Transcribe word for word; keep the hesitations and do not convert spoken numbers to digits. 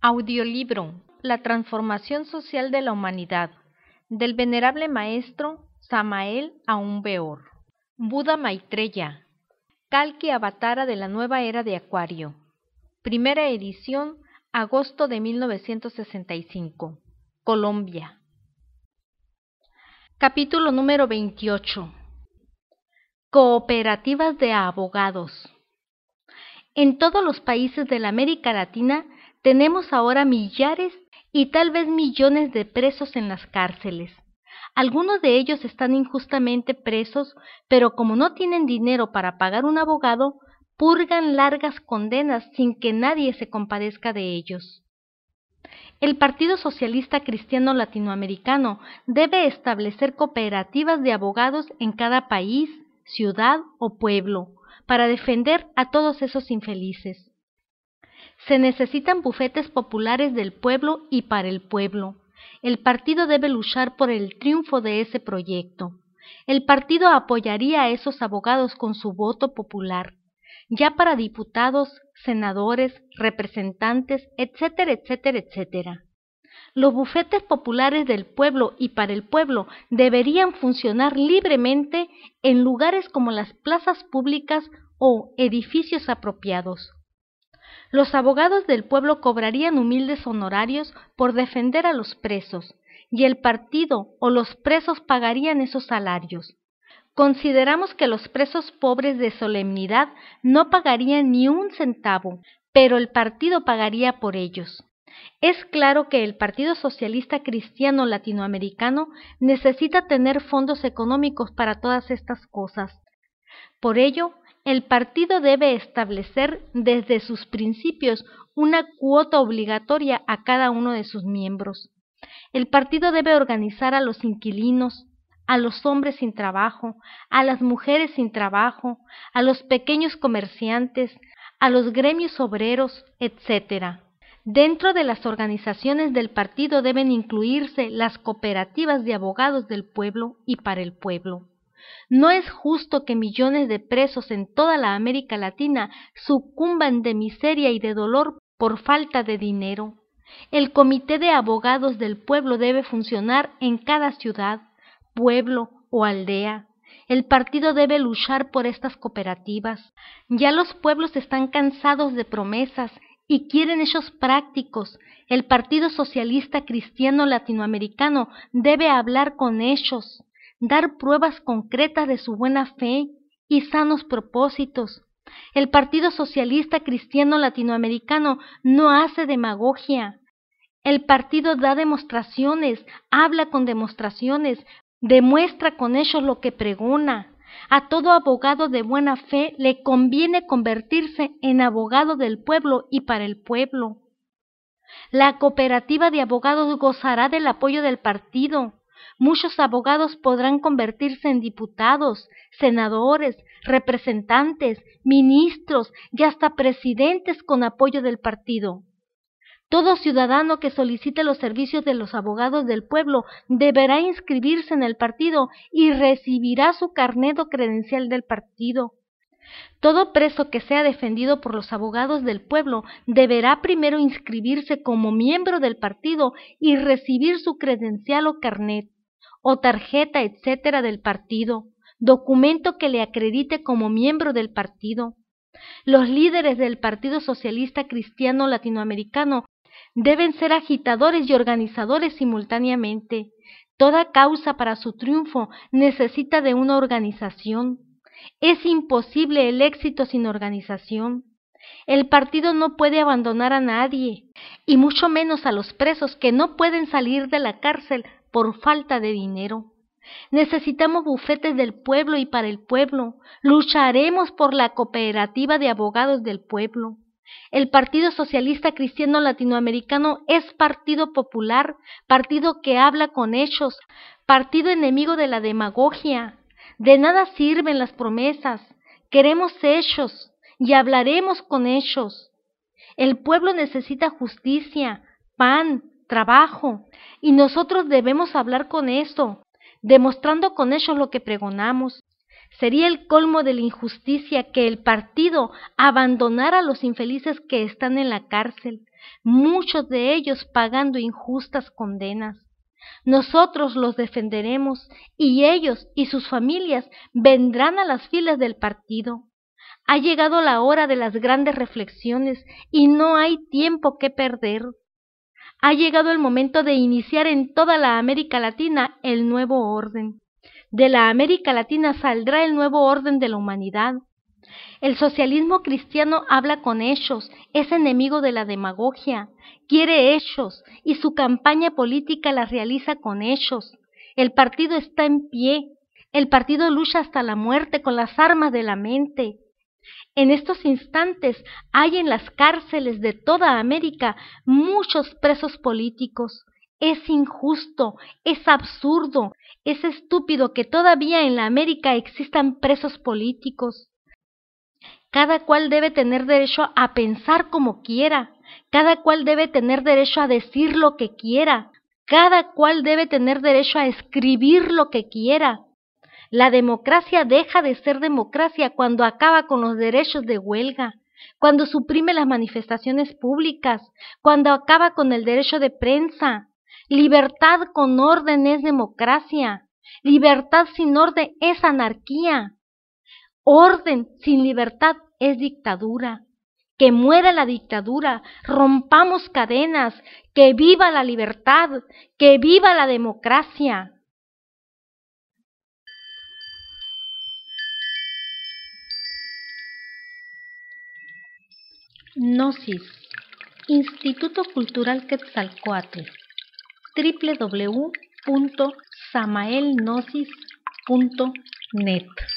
Audiolibro: La transformación social de la humanidad, del venerable maestro Samael Aun Weor. Buda Maitreya, Kalki Avatara de la nueva era de Acuario. Primera edición, agosto de mil novecientos sesenta y cinco. Colombia. Capítulo número veintiocho. Cooperativas de abogados. En todos los países de la América Latina tenemos ahora millares y tal vez millones de presos en las cárceles. Algunos de ellos están injustamente presos, pero como no tienen dinero para pagar un abogado, purgan largas condenas sin que nadie se compadezca de ellos. El Partido Socialista Cristiano Latinoamericano debe establecer cooperativas de abogados en cada país, ciudad o pueblo, para defender a todos esos infelices. Se necesitan bufetes populares del pueblo y para el pueblo. El partido debe luchar por el triunfo de ese proyecto. El partido apoyaría a esos abogados con su voto popular, ya para diputados, senadores, representantes, etcétera, etcétera, etcétera. Los bufetes populares del pueblo y para el pueblo deberían funcionar libremente en lugares como las plazas públicas o edificios apropiados. Los abogados del pueblo cobrarían humildes honorarios por defender a los presos, y el partido o los presos pagarían esos salarios. Consideramos que los presos pobres de solemnidad no pagarían ni un centavo, pero el partido pagaría por ellos. Es claro que el Partido Socialista Cristiano Latinoamericano necesita tener fondos económicos para todas estas cosas. Por ello, el partido debe establecer desde sus principios una cuota obligatoria a cada uno de sus miembros. El partido debe organizar a los inquilinos, a los hombres sin trabajo, a las mujeres sin trabajo, a los pequeños comerciantes, a los gremios obreros, etcétera. Dentro de las organizaciones del partido deben incluirse las cooperativas de abogados del pueblo y para el pueblo. No es justo que millones de presos en toda la América Latina sucumban de miseria y de dolor por falta de dinero. El Comité de Abogados del Pueblo debe funcionar en cada ciudad, pueblo o aldea. El partido debe luchar por estas cooperativas. Ya los pueblos están cansados de promesas y quieren hechos prácticos. El Partido Socialista Cristiano Latinoamericano debe hablar con ellos, dar pruebas concretas de su buena fe y sanos propósitos. El Partido Socialista Cristiano Latinoamericano no hace demagogia. El partido da demostraciones, habla con demostraciones, demuestra con hechos lo que pregona. A todo abogado de buena fe le conviene convertirse en abogado del pueblo y para el pueblo. La cooperativa de abogados gozará del apoyo del partido. Muchos abogados podrán convertirse en diputados, senadores, representantes, ministros y hasta presidentes con apoyo del partido. Todo ciudadano que solicite los servicios de los abogados del pueblo deberá inscribirse en el partido y recibirá su carnet o credencial del partido. Todo preso que sea defendido por los abogados del pueblo deberá primero inscribirse como miembro del partido y recibir su credencial o carnet o tarjeta, etcétera, del partido, documento que le acredite como miembro del partido. Los líderes del Partido Socialista Cristiano Latinoamericano deben ser agitadores y organizadores simultáneamente. Toda causa para su triunfo necesita de una organización. Es imposible el éxito sin organización. El partido no puede abandonar a nadie, y mucho menos a los presos que no pueden salir de la cárcel por falta de dinero. Necesitamos bufetes del pueblo y para el pueblo. Lucharemos por la cooperativa de abogados del pueblo. El Partido Socialista Cristiano Latinoamericano es partido popular, partido que habla con hechos, partido enemigo de la demagogia. De nada sirven las promesas, queremos hechos y hablaremos con hechos. El pueblo necesita justicia, pan, trabajo, y nosotros debemos hablar con eso, demostrando con hechos lo que pregonamos. Sería el colmo de la injusticia que el partido abandonara a los infelices que están en la cárcel, muchos de ellos pagando injustas condenas. Nosotros los defenderemos y ellos y sus familias vendrán a las filas del partido. Ha llegado la hora de las grandes reflexiones y no hay tiempo que perder. Ha llegado el momento de iniciar en toda la América Latina el nuevo orden. De la América Latina saldrá el nuevo orden de la humanidad. El socialismo cristiano habla con hechos, es enemigo de la demagogia, quiere hechos y su campaña política la realiza con hechos. El partido está en pie, el partido lucha hasta la muerte con las armas de la mente. En estos instantes hay en las cárceles de toda América muchos presos políticos. Es injusto, es absurdo, es estúpido que todavía en la América existan presos políticos. Cada cual debe tener derecho a pensar como quiera, cada cual debe tener derecho a decir lo que quiera, cada cual debe tener derecho a escribir lo que quiera. La democracia deja de ser democracia cuando acaba con los derechos de huelga, cuando suprime las manifestaciones públicas, cuando acaba con el derecho de prensa. Libertad con orden es democracia, libertad sin orden es anarquía. Orden sin libertad es dictadura. Que muera la dictadura, rompamos cadenas, que viva la libertad, que viva la democracia. Gnosis, Instituto Cultural Quetzalcóatl, doble u doble u doble u punto samael gnosis punto net.